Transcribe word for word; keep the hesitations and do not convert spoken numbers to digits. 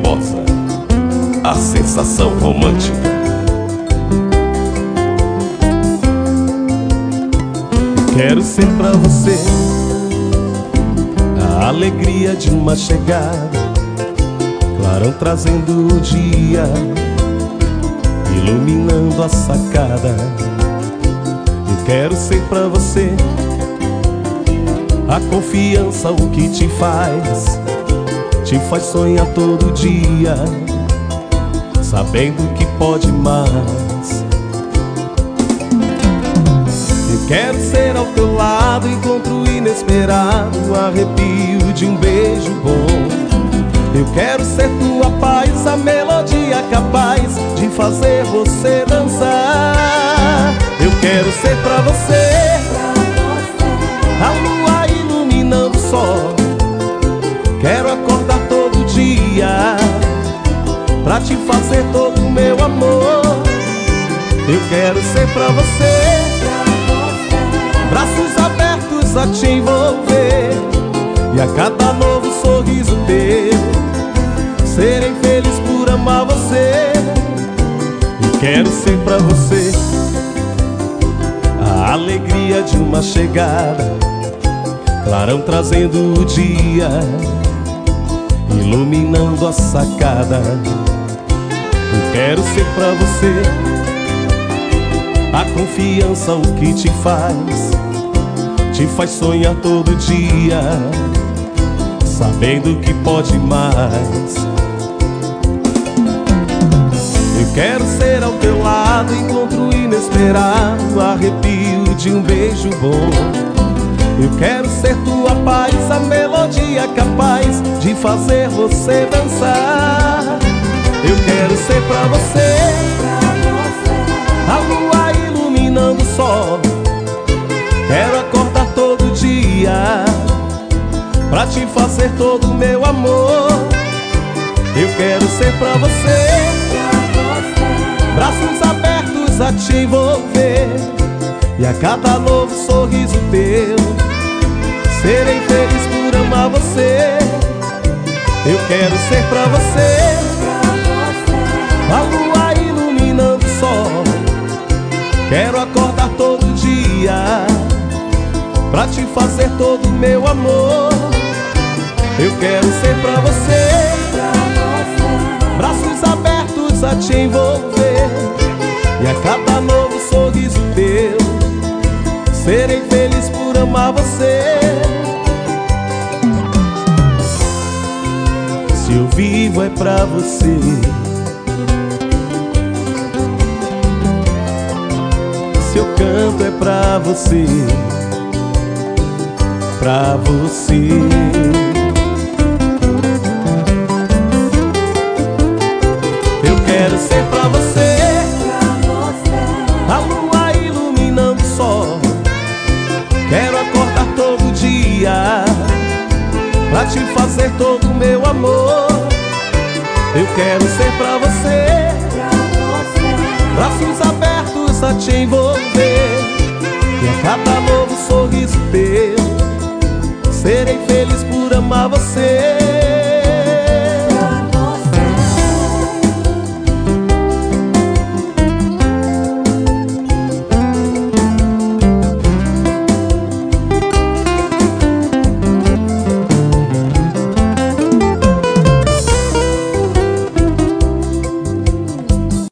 Barbosa, a sensação romântica. Quero ser pra você a alegria de uma chegada, clarão trazendo o dia, iluminando a sacada. Eu quero ser pra você a confiança, o que te faz, te faz sonhar todo dia, sabendo que pode mais. Eu quero ser ao teu lado, encontro inesperado, arrepio de um beijo bom. Eu quero ser tua paz, a melodia capaz de fazer você dançar. Eu quero ser pra você a lua iluminando o sol. Quero acordar todo dia pra te fazer todo o meu amor. Eu quero ser pra você braços abertos a te envolver, e a cada novo sorriso teu serei feliz por amar você. Eu quero ser pra você a alegria de uma chegada, clarão trazendo o dia, iluminando a sacada. Eu quero ser pra você a confiança, o que te faz, te faz sonhar todo dia, sabendo que pode mais. Eu quero ser ao teu lado, encontro inesperado, arrepio de um beijo bom. Eu quero ser tua paz, a melodia capaz de fazer você dançar. Eu quero ser pra você a lua iluminando o sol. Quero acordar todo dia pra te fazer todo o meu amor. Eu quero ser pra você braços abertos a te envolver, e a cada novo sorriso teu serei feliz por amar você. Eu quero ser pra você a lua iluminando o sol. Quero acordar todo dia pra te fazer todo o meu amor. Eu quero ser pra você braços abertos a te envolver, e a cada novo sorriso teu serei feliz por amar você. Se eu vivo é pra você, se eu canto é pra você, pra você. Eu quero ser pra você a lua iluminando o sol. Quero acordar todo dia pra te fazer todo o meu amor. Eu quero ser pra você braços abertos a te envolver, e a cada novo sorriso teu serei feliz por amar você.